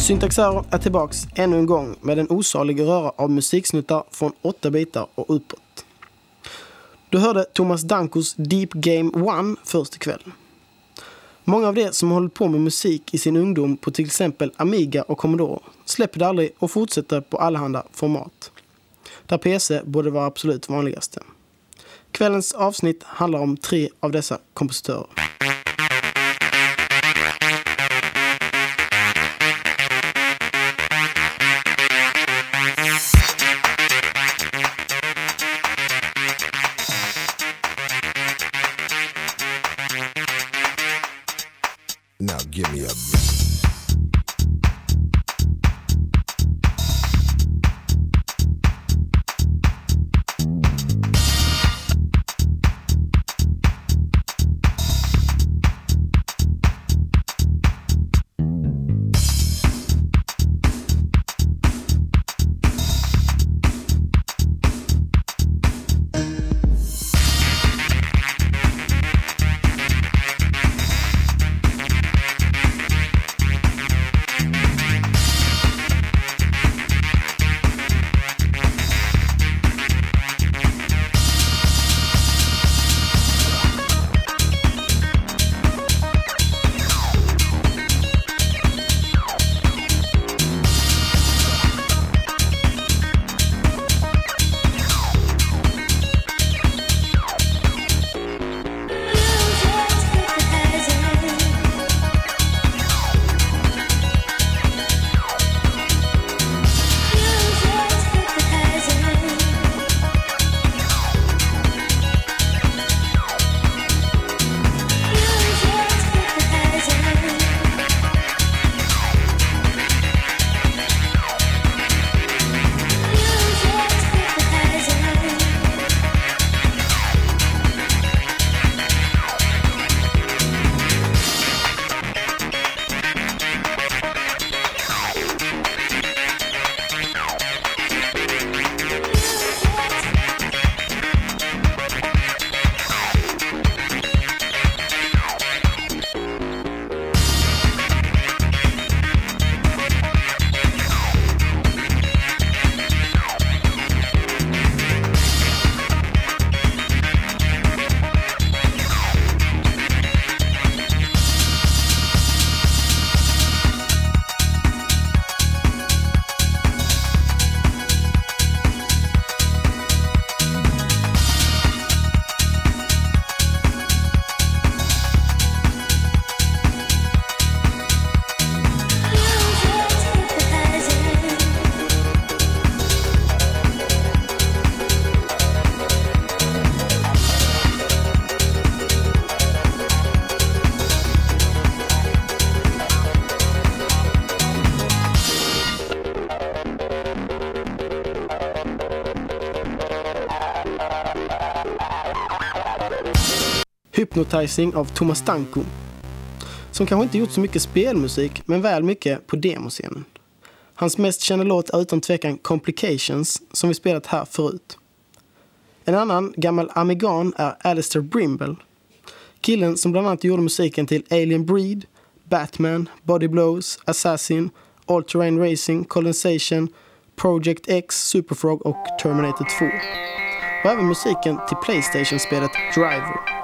Syntaxer är tillbaks ännu en gång med en osalig röra av musiksnuttar från 8 bitar och uppåt. Du hörde Thomas Dankos Deep Game 1 först ikväll. Många av de som hållit på med musik i sin ungdom på till exempel Amiga och Commodore släpper det aldrig och fortsätter på allehanda format. Där PC borde vara absolut vanligaste. Kvällens avsnitt handlar om 3 av dessa kompositörer. Now give me a Hypnotizing av Thomas Danko, som kanske inte gjort så mycket spelmusik men väl mycket på demoscenen. Hans mest kända låt är utan tvekan Complications, som vi spelat här förut. En annan gammal amigan är Alistair Brimble, killen som bland annat gjorde musiken till Alien Breed, Batman, Body Blows, Assassin, All Terrain Racing, Condensation, Project X, Superfrog och Terminator 2. Och även musiken till PlayStation-spelet Driver.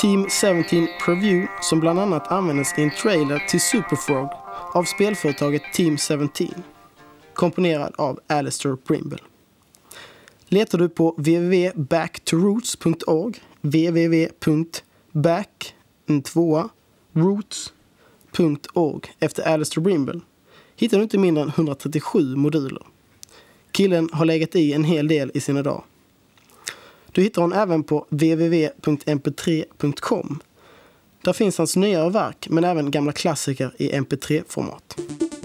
Team 17 Preview som bland annat användes i en trailer till Super Frog av spelföretaget Team 17, komponerad av Alistair Brimble. Letar du på www.backtorootz.org, www.roots.org efter Alistair Brimble, hittar du inte mindre än 137 moduler. Killen har legat i en hel del i sina dagar. Du hittar hon även på www.mp3.com. Där finns hans nyare verk men även gamla klassiker i mp3-format.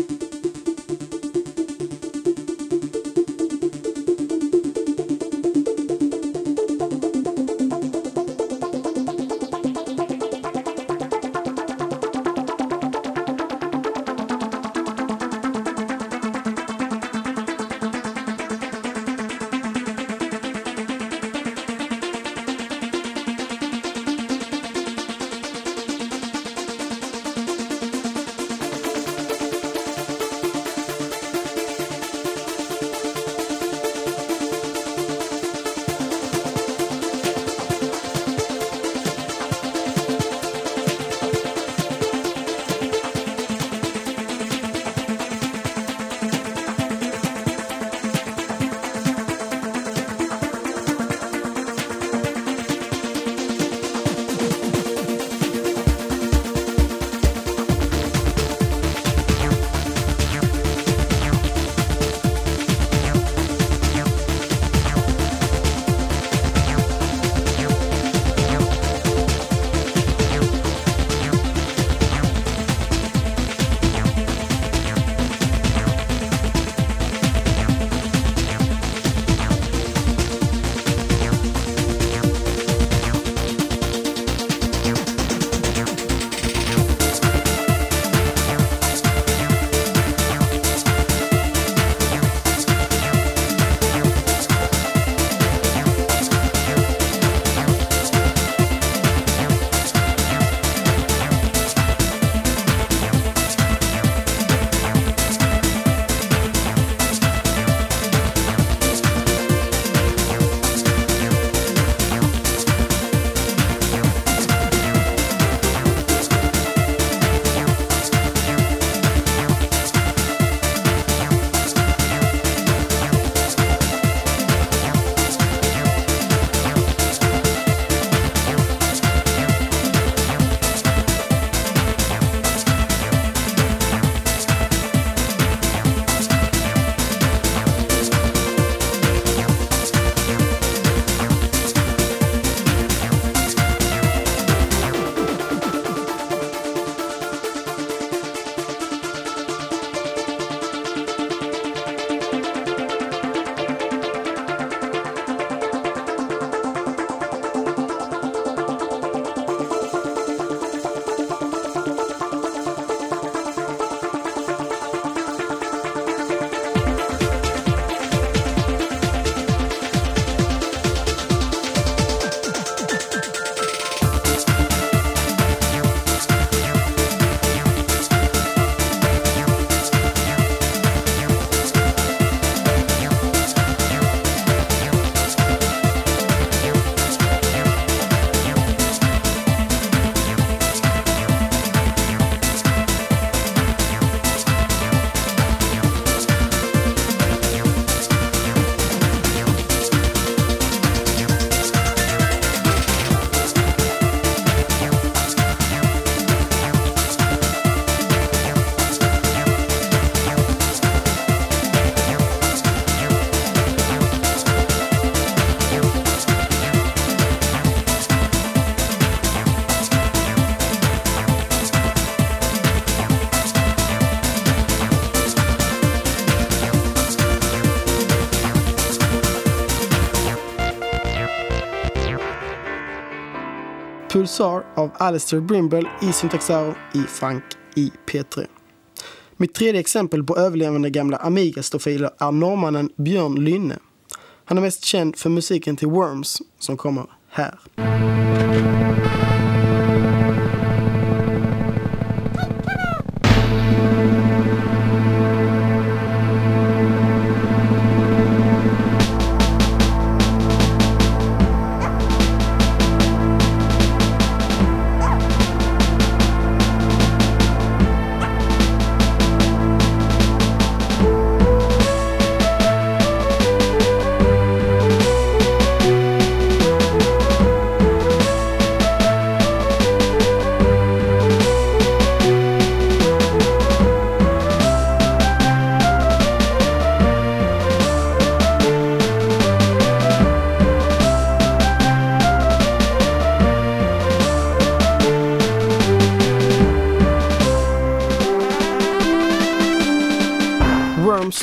Pulsar av Alistair Brimble i Syntaxaro i Frank i P3. Mitt tredje exempel på överlevande gamla Amiga-stofiler är norrmannen Björn Lynne. Han är mest känd för musiken till Worms som kommer här.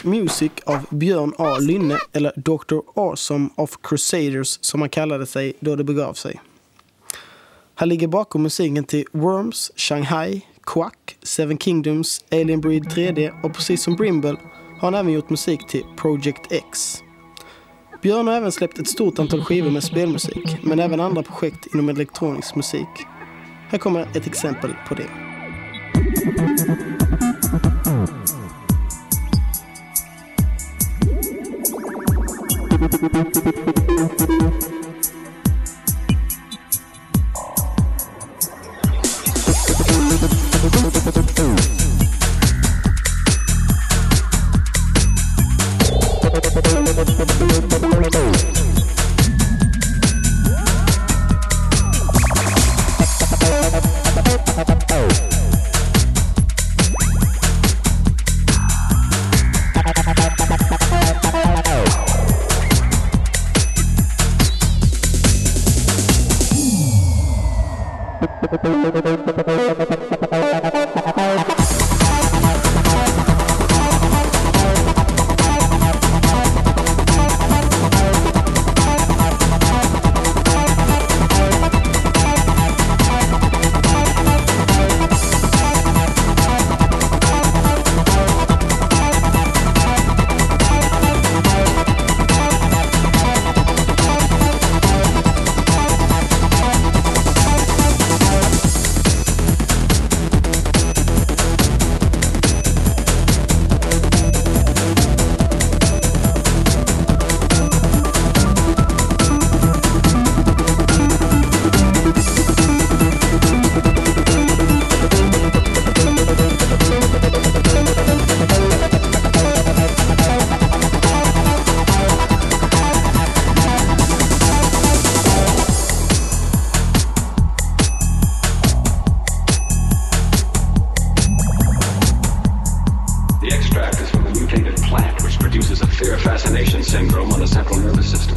Music av Björn A. Lynne, eller Dr. Awesome of Crusaders som han kallade sig då det begav sig. Han ligger bakom musiken till Worms, Shanghai, Quack, Seven Kingdoms, Alien Breed 3D och precis som Brimble har han även gjort musik till Project X. Björn har även släppt ett stort antal skivor med spelmusik, men även andra projekt inom elektronisk musik. Här kommer ett exempel på det. Syndrome on the central nervous system.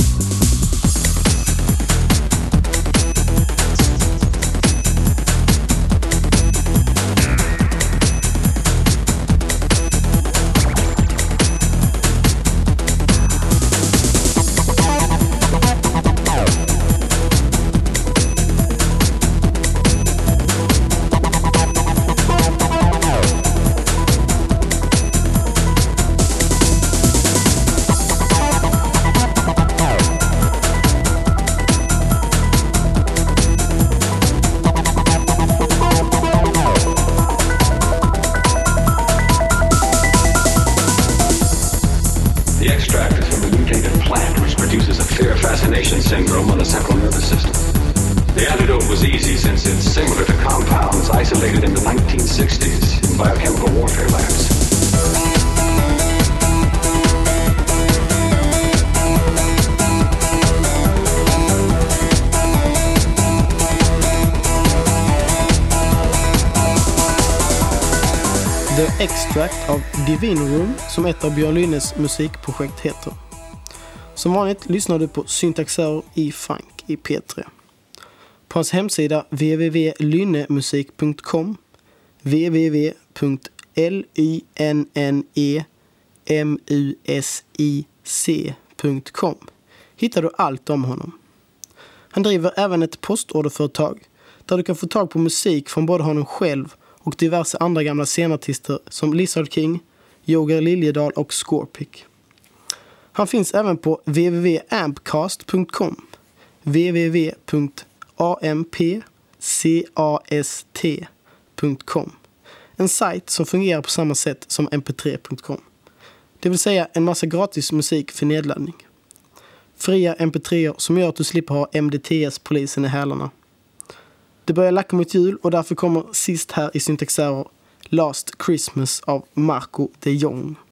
Syndrome on the central nervous system. The antidote was easy since it's similar to compounds isolated in the 1960s in biochemical warfare labs. The Extract av Divine Room, som ett av Björn Lynnes musikprojekt heter. Som vanligt lyssnar du på Syntaxer i funk i P3. På hans hemsida www.lynnemusik.com www.lynnemusic.com hittar du allt om honom. Han driver även ett postorderföretag där du kan få tag på musik från både honom själv och diverse andra gamla scenartister som Lizard King, Jogar Liljedahl och Scorpic. Han finns även på www.ampcast.com www.ampcast.com, en sajt som fungerar på samma sätt som mp3.com. Det vill säga en massa gratis musik för nedladdning. Fria mp3-er som gör att du slipper ha MDTS-polisen i hälarna. Det börjar lacka mot jul och därför kommer sist här i Syntaxer Last Christmas av Marco de Jong.